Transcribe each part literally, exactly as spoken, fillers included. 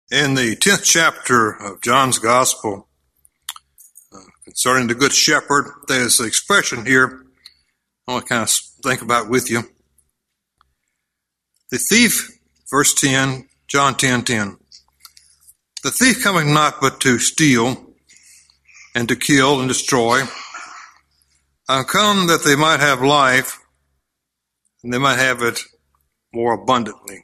In the tenth chapter of John's Gospel, uh, concerning the Good Shepherd, there's an expression here I want to kind of think about with you. The thief, verse ten, John ten ten. The thief cometh not but to steal and to kill and destroy. I come that they might have life, and they might have it more abundantly.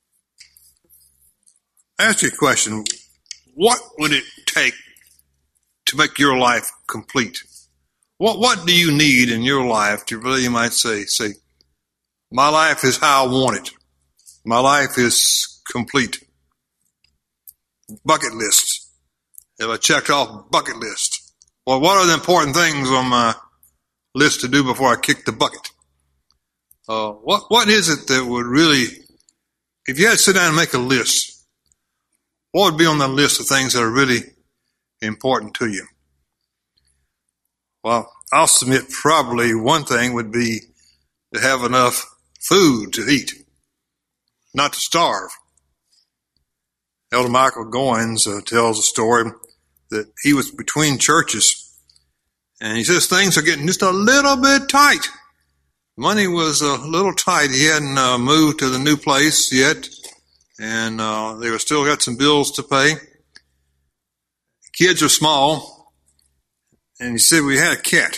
Ask you a question. What would it take to make your life complete? What what do you need in your life to really, you might say, say, my life is how I want it. My life is complete. Bucket list. Have I checked off bucket list? Well, what are the important things on my list to do before I kick the bucket? Uh, what what is it that would really, if you had to sit down and make a list, what would be on the list of things that are really important to you? Well, I'll submit probably one thing would be to have enough food to eat, not to starve. Elder Michael Goins uh, tells a story that he was between churches, and he says things are getting just a little bit tight. Money was a little tight. He hadn't uh, moved to the new place yet, and uh, they were still got some bills to pay. Kids are small, and he said we had a cat,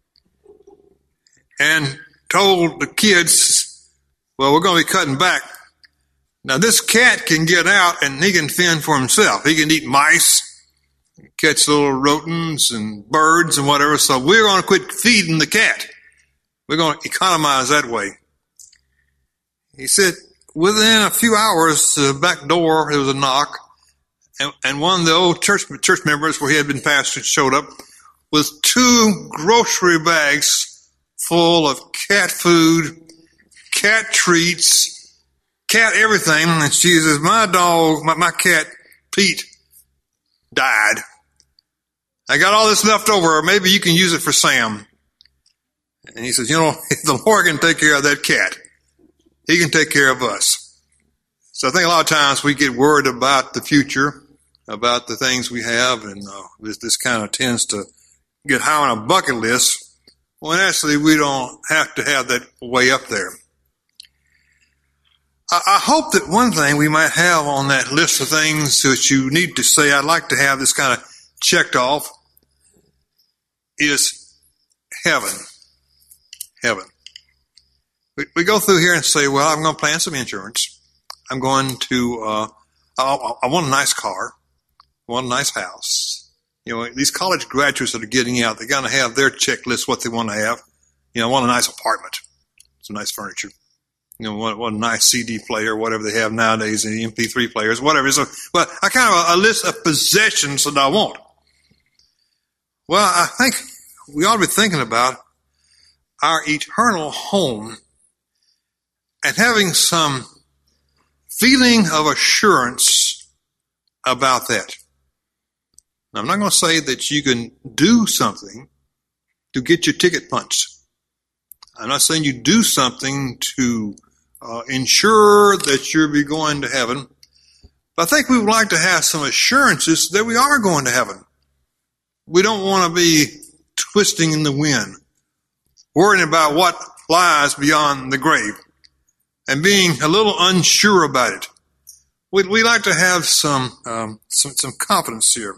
and told the kids, well, we're going to be cutting back. Now, this cat can get out, and he can fend for himself. He can eat mice, catch little rodents and birds and whatever, so we're going to quit feeding the cat. We're going to economize that way. He said, within a few hours, the uh, back door, there was a knock, and, and one of the old church church members where he had been pastored showed up with two grocery bags full of cat food, cat treats, cat everything. And she says, my dog, my, my cat, Pete, died. I got all this left over. Maybe you can use it for Sam. And he says, you know, if the Lord can take care of that cat, He can take care of us. So I think a lot of times we get worried about the future, about the things we have, and uh, this, this kind of tends to get high on a bucket list, when actually we don't have to have that way up there. I, I hope that one thing we might have on that list of things that you need to say, I'd like to have this kind of checked off, is heaven. Heaven. We, we go through here and say, well, I'm going to plan some insurance. I'm going to, uh, I, I want a nice car. I want a nice house. You know, these college graduates that are getting out, they're going to have their checklist, what they want to have. You know, I want a nice apartment, some nice furniture. You know, what, what a nice C D player, whatever they have nowadays, and M P three players, whatever. So, well, I kind of a, a list of possessions that I want. Well, I think we ought to be thinking about our eternal home and having some feeling of assurance about that. Now, I'm not going to say that you can do something to get your ticket punched. I'm not saying you do something to uh, ensure that you'll be going to heaven. But I think we would like to have some assurances that we are going to heaven. We don't want to be twisting in the wind, worrying about what lies beyond the grave, and being a little unsure about it. We we like to have some um, some some confidence here.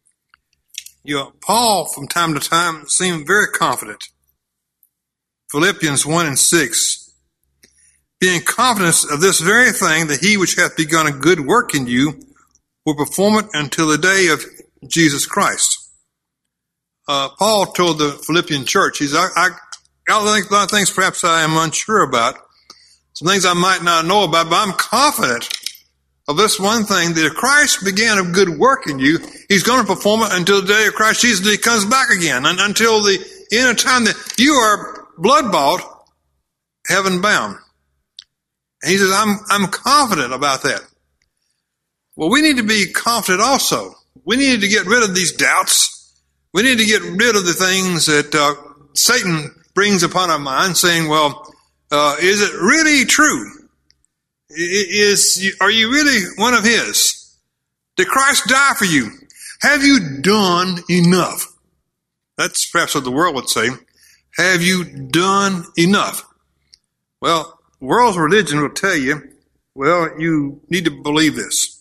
You know, Paul, from time to time, seemed very confident. Philippians one and six, being confident of this very thing, that he which hath begun a good work in you will perform it until the day of Jesus Christ. Uh, Paul told the Philippian church, he said, I, I got a lot of things perhaps I am unsure about, some things I might not know about, but I'm confident of this one thing, that if Christ began a good work in you, he's going to perform it until the day of Christ Jesus, he comes back again, and until the end of time that you are blood-bought, heaven-bound. And he says, I'm, I'm confident about that. Well, we need to be confident also. We need to get rid of these doubts. We need to get rid of the things that uh, Satan brings upon our mind, saying, well, uh, is it really true? Is, are you really one of his? Did Christ die for you? Have you done enough? That's perhaps what the world would say. Have you done enough? Well, the world's religion will tell you, well, you need to believe this.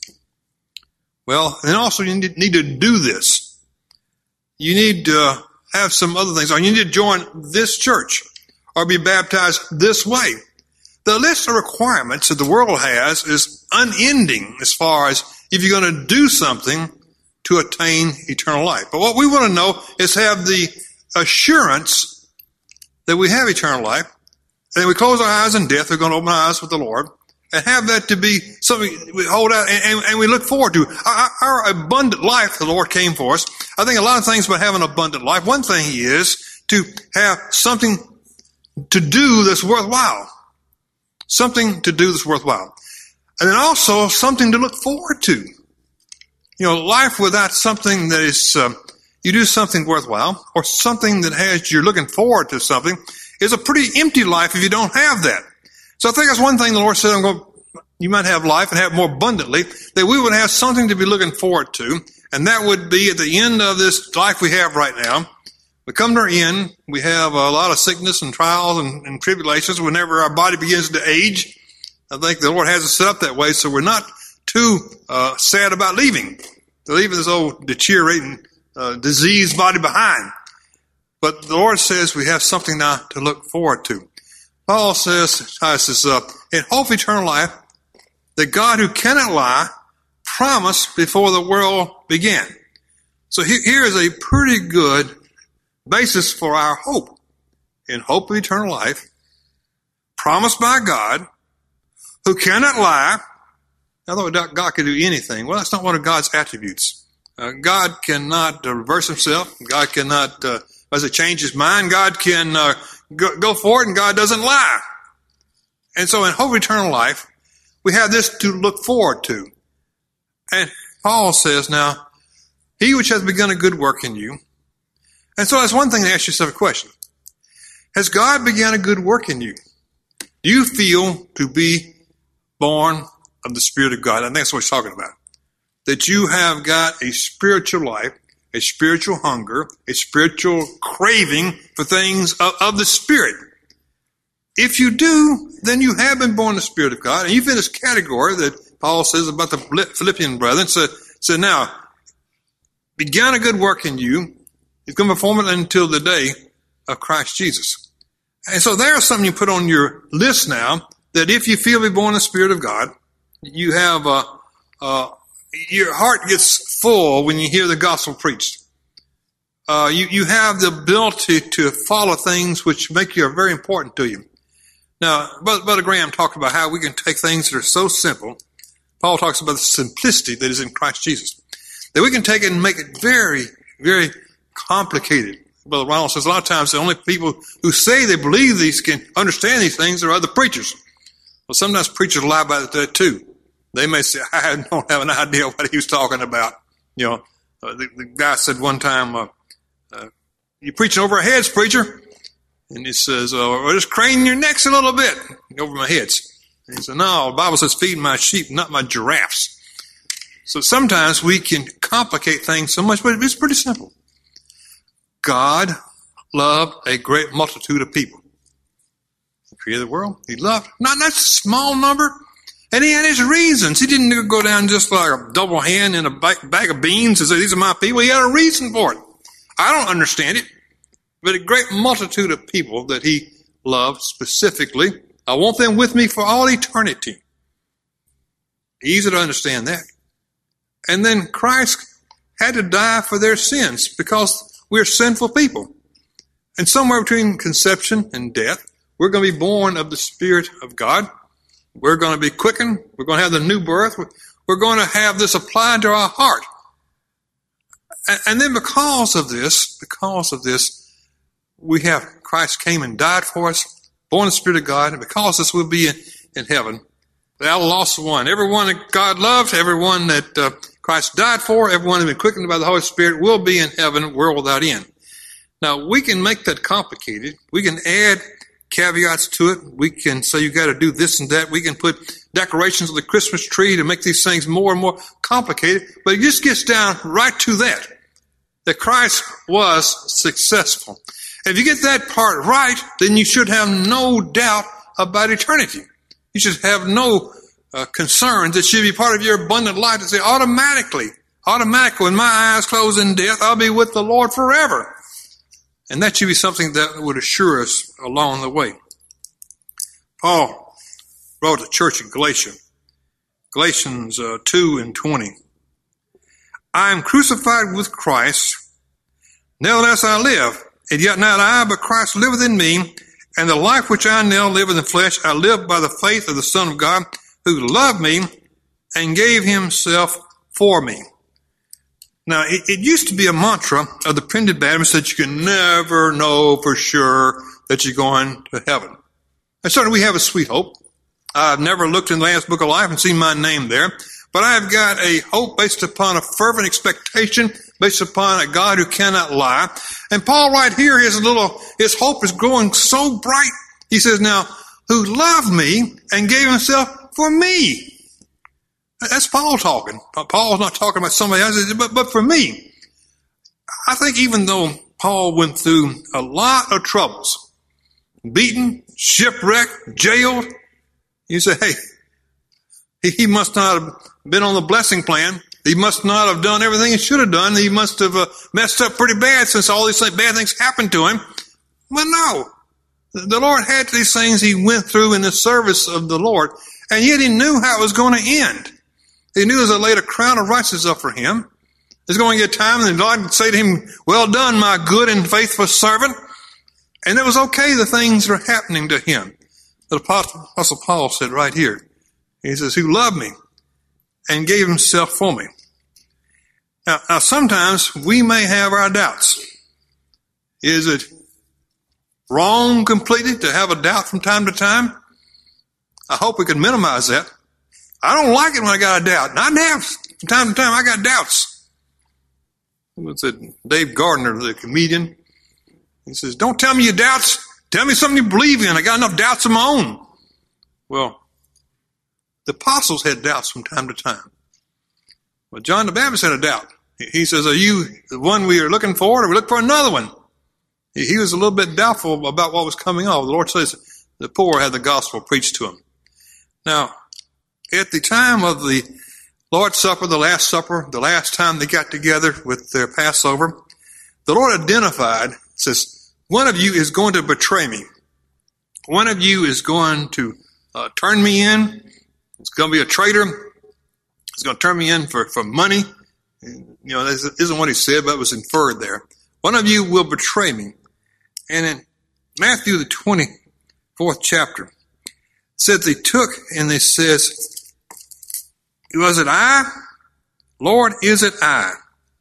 Well, and also you need to do this. You need to have some other things, or you need to join this church, or be baptized this way. The list of requirements that the world has is unending as far as if you're going to do something to attain eternal life. But what we want to know is have the assurance that we have eternal life, and we close our eyes in death, we're going to open our eyes with the Lord, and have that to be something we hold out and, and, and we look forward to. Our, our abundant life the Lord came for us. I think a lot of things about having an abundant life. One thing is to have something to do that's worthwhile. Something to do that's worthwhile. And then also something to look forward to. You know, life without something that is, uh, you do something worthwhile, or something that has, you're looking forward to something, is a pretty empty life if you don't have that. So I think that's one thing the Lord said, I'm going, you might have life and have it more abundantly, that we would have something to be looking forward to. And that would be at the end of this life we have right now. We come to our end, we have a lot of sickness and trials and, and tribulations whenever our body begins to age. I think the Lord has it set up that way so we're not too uh, sad about leaving, leaving this old deteriorating, uh, diseased body behind. But the Lord says we have something now to look forward to. Paul says, says uh, in hope of eternal life, that God who cannot lie promised before the world began. So here, here is a pretty good basis for our hope. In hope of eternal life, promised by God, who cannot lie. I thought God could do anything. Well, that's not one of God's attributes. Uh, God cannot uh, reverse himself. God cannot, uh, as it change his mind. God can uh, go, go forward, and God doesn't lie. And so in hope of eternal life, we have this to look forward to. And Paul says, now, he which has begun a good work in you. And so that's one thing to ask yourself a question. Has God begun a good work in you? Do you feel to be born of the Spirit of God? I think that's what he's talking about. That you have got a spiritual life, a spiritual hunger, a spiritual craving for things of, of the Spirit. If you do, then you have been born of the Spirit of God. And you've in this category that Paul says about the Philippian brethren. So, so now, began a good work in you. He's going to perform it until the day of Christ Jesus. And so there's something you put on your list now, that if you feel to be born of the Spirit of God, you have, uh, uh, your heart gets full when you hear the gospel preached. Uh, you, you have the ability to follow things which make you very important to you. Now, Brother Graham talked about how we can take things that are so simple. Paul talks about the simplicity that is in Christ Jesus. That we can take it and make it very, very complicated. Brother Ronald says a lot of times the only people who say they believe these can understand these things are other preachers. Well, sometimes preachers lie about that too. They may say, I don't have an idea what he was talking about. You know, uh, the, the guy said one time, uh, uh, you're preaching over our heads, preacher. And he says, uh, well, just crane your necks a little bit over my heads. And he said, no, the Bible says feed my sheep, not my giraffes. So sometimes we can complicate things so much, but it's pretty simple. God loved a great multitude of people. He created the world. He loved, not that small number. And he had his reasons. He didn't go down just like a double hand in a bag of beans and say, these are my people. He had a reason for it. I don't understand it, but a great multitude of people that he loved specifically. I want them with me for all eternity. Easy to understand that. And then Christ had to die for their sins because we're sinful people. And somewhere between conception and death, we're going to be born of the Spirit of God. We're going to be quickened. We're going to have the new birth. We're going to have this applied to our heart. And then because of this, because of this, we have Christ came and died for us, born of the Spirit of God, and because of this, we'll be in, in heaven. Thou lost one. Everyone that God loves, everyone that uh, Christ died for, everyone who's been quickened by the Holy Spirit will be in heaven, world without end. Now, we can make that complicated. We can add caveats to it. We can say you got to do this and that. We can put decorations of the Christmas tree to make these things more and more complicated. But it just gets down right to that, that Christ was successful. If you get that part right, then you should have no doubt about eternity. You should have no uh, concerns. It should be part of your abundant life to say automatically, automatically, when my eyes close in death, I'll be with the Lord forever. And that should be something that would assure us along the way. Paul wrote to the church in Galatia, Galatians uh, two and twenty. I am crucified with Christ, nevertheless I live, and yet not I, but Christ liveth in me, and the life which I now live in the flesh, I live by the faith of the Son of God, who loved me and gave himself for me. Now, it, it used to be a mantra of the Primitive Baptists that you can never know for sure that you're going to heaven. And certainly we have a sweet hope. I've never looked in the Lamb's Book of Life and seen my name there, but I've got a hope based upon a fervent expectation, based upon a God who cannot lie. And Paul right here, his little, his hope is growing so bright. He says, now, who loved me and gave himself for me. That's Paul talking. Paul's not talking about somebody else, but, but for me. I think even though Paul went through a lot of troubles, beaten, shipwrecked, jailed, you say, hey, he, he must not have been on the blessing plan. He must not have done everything he should have done. He must have uh, messed up pretty bad since all these bad things happened to him. Well, no. The Lord had these things he went through in the service of the Lord, and yet he knew how it was going to end. He knew there was laid a crown of righteousness up for him. There's going to get time, and God would say to him, well done, my good and faithful servant. And it was okay, the things that are happening to him. The Apostle, Apostle Paul said right here, he says, who loved me and gave himself for me. Now, now, sometimes we may have our doubts. Is it wrong completely to have a doubt from time to time? I hope we can minimize that. I don't like it when I got a doubt. And I have, from time to time, I got doubts. What's it? Dave Gardner, the comedian. He says, don't tell me your doubts. Tell me something you believe in. I got enough doubts of my own. Well, the apostles had doubts from time to time. Well, John the Baptist had a doubt. He says, are you the one we are looking for, or we look for another one? He was a little bit doubtful about what was coming on. The Lord says the poor had the gospel preached to them. Now, at the time of the Lord's Supper, the Last Supper, the last time they got together with their Passover, the Lord identified, says, one of you is going to betray me. One of you is going to uh, turn me in. It's going to be a traitor. It's going to turn me in for, for money. You know, this isn't what he said, but it was inferred there. One of you will betray me. And in Matthew, the twenty-fourth chapter, it says they took and they says, was it I? Lord, is it I?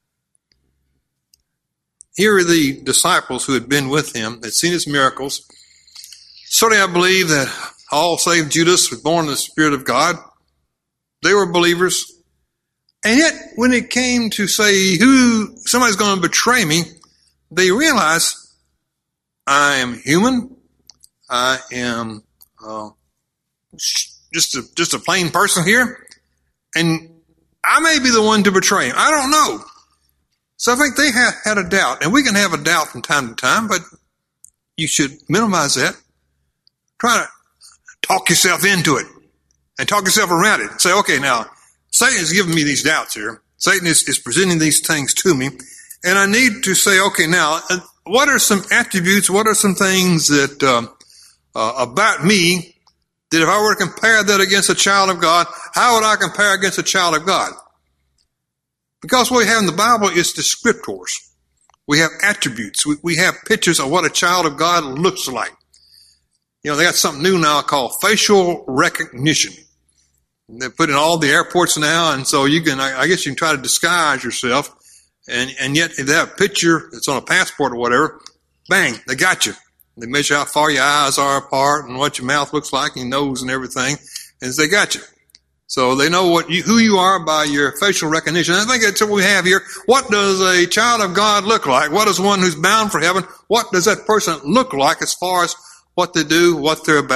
Here are the disciples who had been with him, had seen his miracles. Certainly I believe that all save Judas was born in the Spirit of God. They were believers. And yet, when it came to say who somebody's going to betray me, they realized I am human. I am uh, just a, just a plain person here. And I may be the one to betray him. I don't know. So I think they had, had a doubt. And we can have a doubt from time to time, but you should minimize that. Try to talk yourself into it and talk yourself around it. Say, okay, now, Satan is giving me these doubts here. Satan is, is presenting these things to me. And I need to say, okay, now, what are some attributes, what are some things that uh, uh, about me that if I were to compare that against a child of God, how would I compare against a child of God? Because what we have in the Bible is descriptors. We have attributes. We, we have pictures of what a child of God looks like. You know, they got something new now called facial recognition. They're put in all the airports now, and so you can, I guess you can try to disguise yourself, and, and yet if they have a picture that's on a passport or whatever, bang, they got you. They measure how far your eyes are apart and what your mouth looks like, your nose and everything, and they got you. So they know what you, who you are by your facial recognition. I think that's what we have here. What does a child of God look like? What is one who's bound for heaven? What does that person look like as far as what they do, what they're about?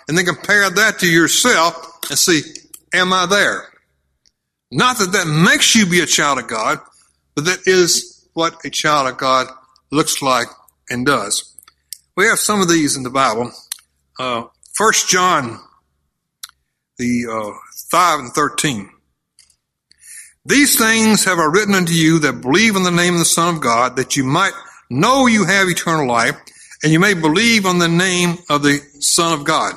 and then compare that to yourself and see, am I there? Not that that makes you be a child of God, but that is what a child of God looks like and does. We have some of these in the Bible. Uh, First John, the uh, five and thirteen. These things have I written unto you that believe in the name of the Son of God, that you might know you have eternal life, and you may believe on the name of the Son of God.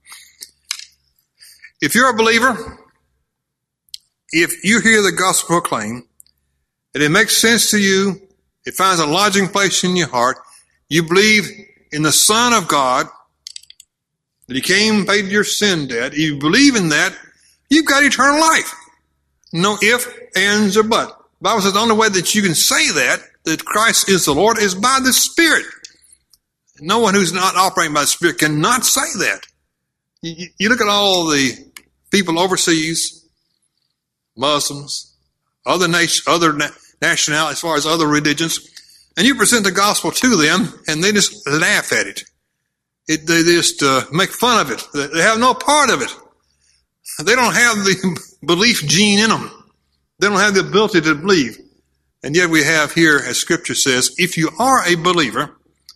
If you're a believer, if you hear the gospel proclaimed, and it makes sense to you, it finds a lodging place in your heart, you believe in the Son of God, that he came and paid your sin debt, you believe in that, you've got eternal life. No if, ands, or but. The Bible says the only way that you can say that, that Christ is the Lord, is by the Spirit. No one who's not operating by the Spirit cannot say that. You, you look at all the people overseas, Muslims, other nation, other na- nationalities, as far as other religions, and you present the gospel to them, and they just laugh at it. It they just uh, make fun of it. They have no part of it. They don't have the belief gene in them. They don't have the ability to believe. And yet we have here, as Scripture says, if you are a believer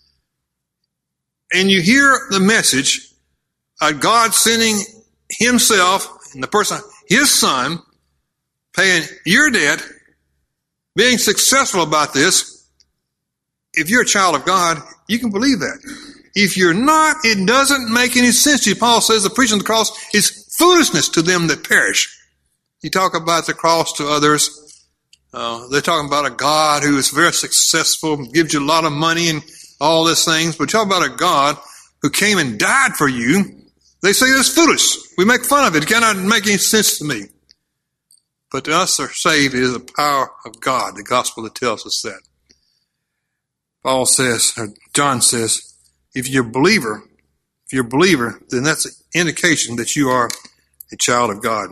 and you hear the message of God sending himself and the person, his Son, paying your debt, being successful about this, if you're a child of God, you can believe that. If you're not, it doesn't make any sense to you. Paul says the preaching of the cross is foolishness to them that perish. You talk about the cross to others. Uh, they're talking about a God who is very successful, gives you a lot of money and all these things. But talk about a God who came and died for you. They say that's foolish. We make fun of it. It cannot make any sense to me. But to us are saved is the power of God, the gospel that tells us that. Paul says, or John says, if you're a believer, if you're a believer, then that's an indication that you are a child of God.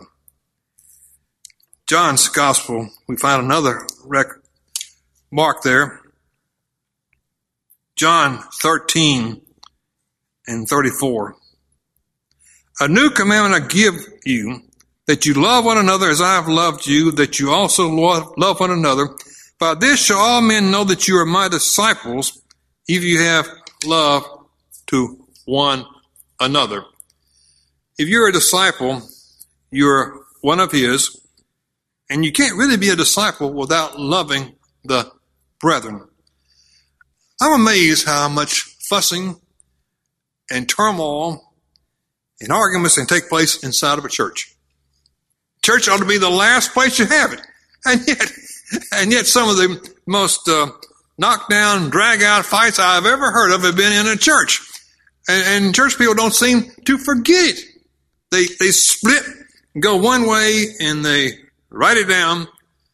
John's gospel, we find another record, mark there. John thirteen and thirty-four. A new commandment I give you, that you love one another as I have loved you, that you also love one another. By this shall all men know that you are my disciples, if you have love to one another. If you're a disciple, you're one of his, and you can't really be a disciple without loving the brethren. I'm amazed how much fussing and turmoil and arguments can take place inside of a church. Church ought to be the last place you have it. And yet, and yet some of the most uh, knockdown, drag-out fights I've ever heard of have been in a church. And, and church people don't seem to forget it. They, they split, go one way, and they write it down.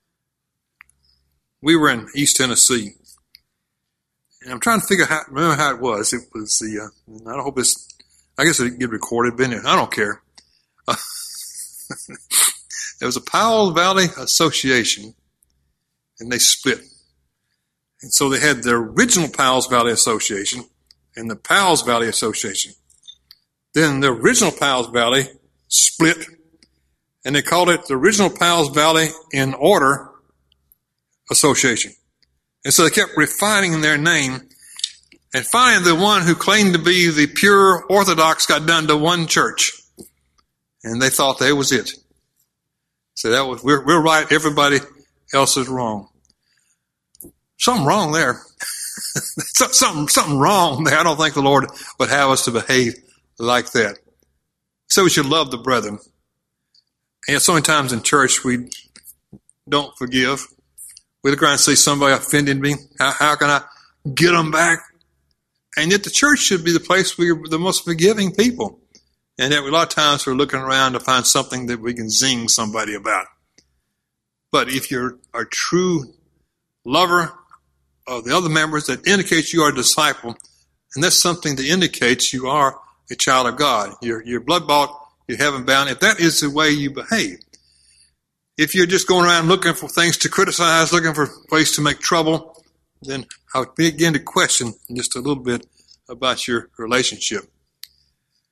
We were in East Tennessee, and I'm trying to figure out, remember how it was. It was the, uh, I hope it's, I guess it get recorded, but I don't care. Uh, there was a Powell Valley Association, and they split. And so they had the original Powell's Valley Association and the Powell's Valley Association. Then the original Powell's Valley split, and they called it the original Powell's Valley in Order Association. And so they kept refining their name. And finally, the one who claimed to be the pure Orthodox got done to one church. And they thought that was it. So that was, we're, we're right, everybody else is wrong. Something wrong there. something, something wrong there. I don't think the Lord would have us to behave like that. So we should love the brethren. And so many times in church we don't forgive. We look around and see somebody offended me. How, how can I get them back? And yet the church should be the place where we're the most forgiving people. And yet a lot of times we're looking around to find something that we can zing somebody about. But if you're a true lover of the other members, that indicates you are a disciple, and that's something that indicates you are a child of God. You're, you're blood-bought, you're heaven-bound, if that is the way you behave. If you're just going around looking for things to criticize, looking for ways to make trouble, then I'll begin to question just a little bit about your relationship.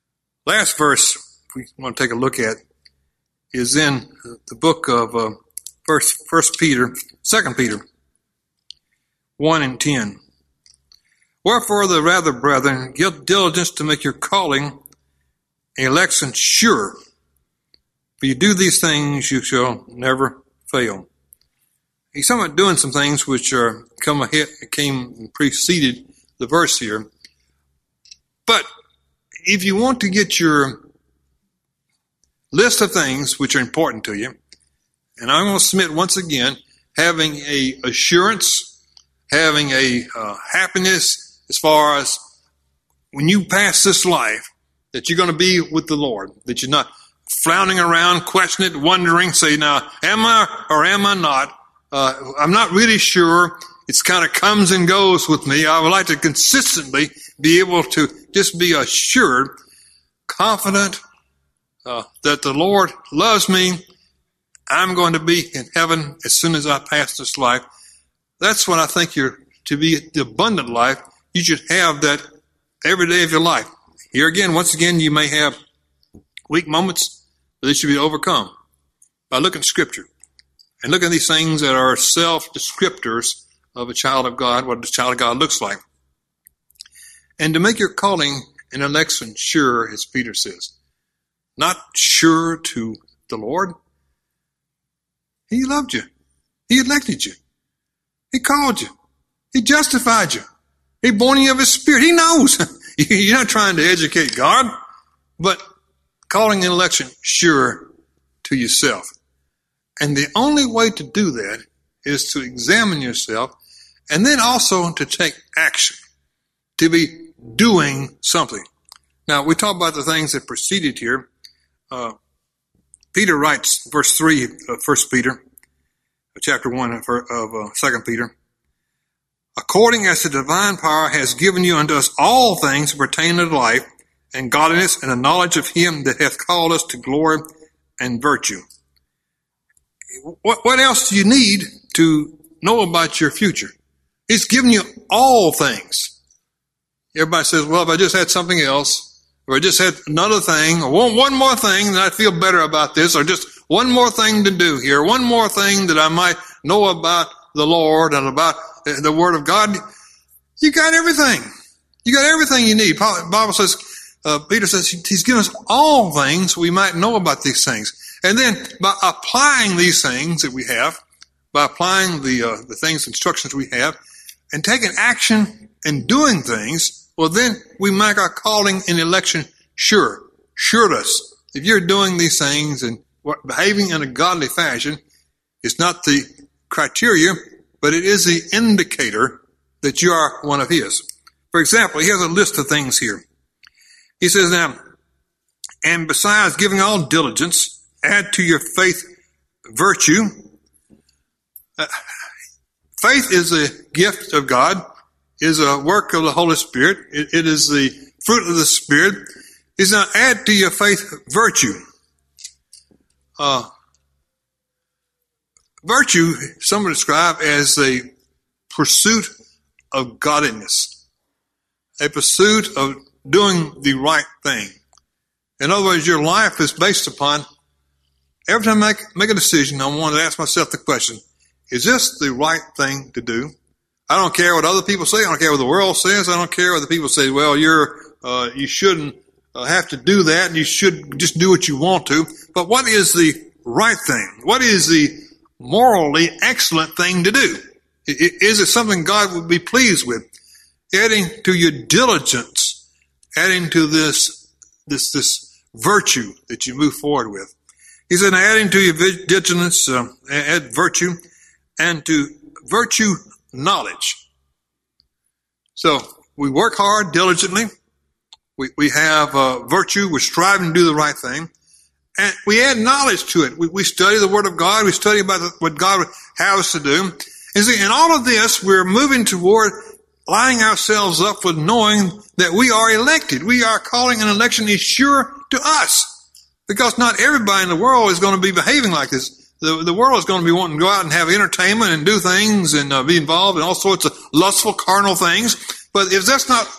Last verse we want to take a look at is in the book of uh, First, First Peter, Second Peter, one and ten. Wherefore, the rather, brethren, give diligence to make your calling and election sure. If you do these things, you shall never fail. He's talking about doing some things which are come ahead, came and preceded the verse here. But if you want to get your list of things which are important to you, and I'm going to submit once again, having a assurance, having a uh, happiness as far as when you pass this life, that you're going to be with the Lord, that you're not floundering around, questioning it, wondering, say, now, am I or am I not? Uh, I'm not really sure. It's kind of comes and goes with me. I would like to consistently be able to just be assured, confident uh, that the Lord loves me. I'm going to be in heaven as soon as I pass this life. That's what I think you're to be the abundant life. You should have that every day of your life. Here again, once again, you may have weak moments, but they should be overcome by looking at Scripture and looking at these things that are self-descriptors of a child of God, what a child of God looks like. And to make your calling and election sure, as Peter says, not sure to the Lord. He loved you. He elected you. He called you. He justified you. He born you of His Spirit. He knows. You're not trying to educate God, but calling and election sure to yourself. And the only way to do that is to examine yourself and then also to take action, to be doing something. Now, we talk about the things that preceded here. Uh, Peter writes, verse three of First Peter, chapter one of uh, Second Peter, according as the divine power has given you unto us all things pertaining to life and godliness and the knowledge of Him that hath called us to glory and virtue. What, what else do you need to know about your future? He's given you all things. Everybody says, well, if I just had something else, or I just had another thing, or one, one more thing, then I'd feel better about this, or just one more thing to do here, one more thing that I might know about the Lord and about the Word of God. You got everything. You got everything you need. The Bible says, uh, Peter says, He's given us all things we might know about these things. And then by applying these things that we have, by applying the uh, the things, instructions we have, and taking action and doing things, well, then we make our calling and election sure. Sure us. If you're doing these things and behaving in a godly fashion, it's not the criteria, but it is the indicator that you are one of His. For example, he has a list of things here. He says now, and besides giving all diligence, add to your faith virtue. Uh, faith is a gift of God, is a work of the Holy Spirit. It, it is the fruit of the Spirit. He says now, add to your faith virtue. Uh, virtue, some would describe as a pursuit of godliness, a pursuit of doing the right thing. In other words, your life is based upon, every time I make, make a decision, I want to ask myself the question, is this the right thing to do? I don't care what other people say. I don't care what the world says. I don't care what the people say, well, you're, uh, you shouldn't uh, have to do that. You should just do what you want to. But what is the right thing? What is the morally excellent thing to do? Is it something God would be pleased with? Adding to your diligence, adding to this, this, this virtue that you move forward with. He said, adding to your diligence, uh, add virtue, and to virtue, knowledge. So we work hard diligently. We, we have uh, virtue. We're striving to do the right thing. And we add knowledge to it. We, we study the Word of God. We study about the, what God would have us to do. And see, in all of this, we're moving toward lining ourselves up with knowing that we are elected. We are calling an election is sure to us. Because not everybody in the world is going to be behaving like this. The, the world is going to be wanting to go out and have entertainment and do things and uh, be involved in all sorts of lustful, carnal things. But if that's not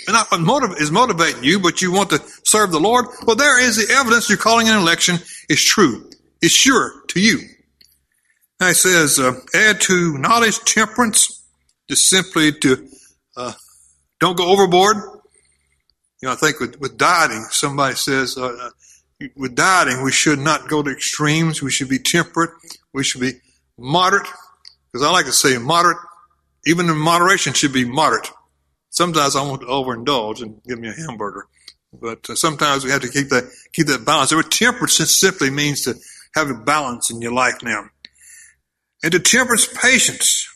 not what motiv- is motivating you, but you want to serve the Lord, well, there is the evidence your calling and election is true. It's sure to you. Now it says, uh, add to knowledge temperance, just simply to uh, don't go overboard. You know, I think with, with dieting, somebody says, uh, with dieting, we should not go to extremes. We should be temperate. We should be moderate. Because I like to say moderate, even in moderation, should be moderate. Sometimes I want to overindulge and give me a hamburger. But uh, sometimes we have to keep that keep that balance. The word temperance simply means to have a balance in your life now. And to temperance, patience.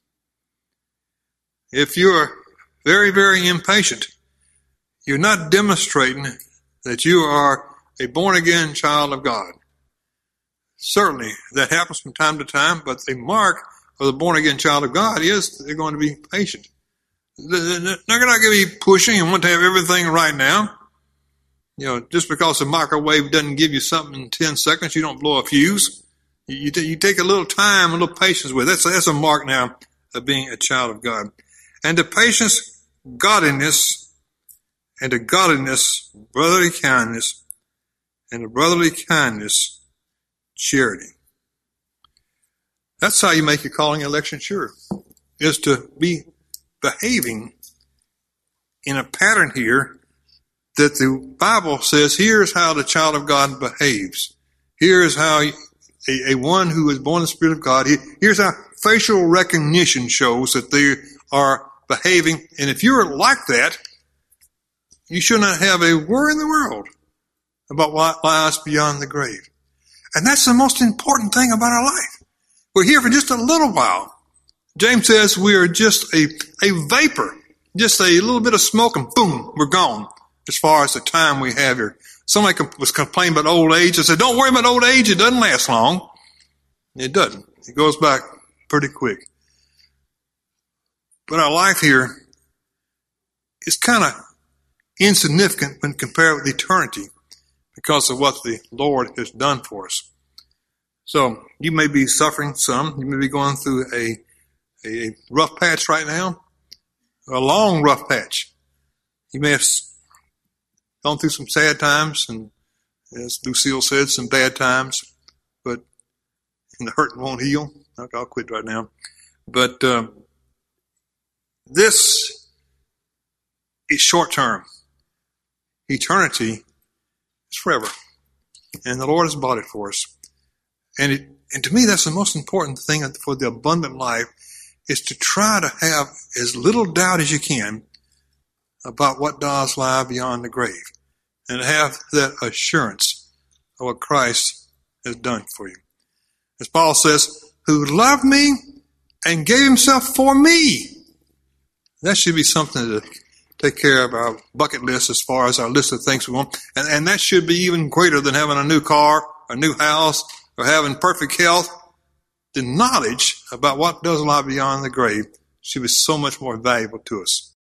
If you're very, very impatient, you're not demonstrating that you are a born-again child of God. Certainly, that happens from time to time, but the mark of the born-again child of God is they're going to be patient. They're not going to be pushing and want to have everything right now. You know, just because the microwave doesn't give you something in ten seconds, you don't blow a fuse. You, you take a little time, a little patience with it. That's, that's a mark now of being a child of God. And to patience, godliness, and to godliness, brotherly kindness, and to brotherly kindness, charity. That's how you make your calling and election sure, is to be behaving in a pattern here that the Bible says, here's how the child of God behaves. Here's how a, a one who is born in the Spirit of God, here's how facial recognition shows that they are behaving. And if you're like that, you should not have a worry in the world about what lies beyond the grave. And that's the most important thing about our life. We're here for just a little while. James says we are just a, a vapor, just a little bit of smoke and boom, we're gone as far as the time we have here. Somebody was complaining about old age. I said, don't worry about old age. It doesn't last long. It doesn't. It goes back pretty quick. But our life here is kind of insignificant when compared with eternity because of what the Lord has done for us. So you may be suffering some. You may be going through a, a rough patch right now, a long rough patch. You may have gone through some sad times, and as Lucille said, some bad times, but the hurt won't heal. I'll quit right now. But um, this is short term. Eternity is forever. And the Lord has bought it for us. And it, and to me, that's the most important thing for the abundant life, is to try to have as little doubt as you can about what does lie beyond the grave, and have that assurance of what Christ has done for you. As Paul says, who loved me and gave himself for me. That should be something to take care of our bucket list as far as our list of things we want. And, and that should be even greater than having a new car, a new house, or having perfect health. The knowledge about what does lie beyond the grave should be so much more valuable to us.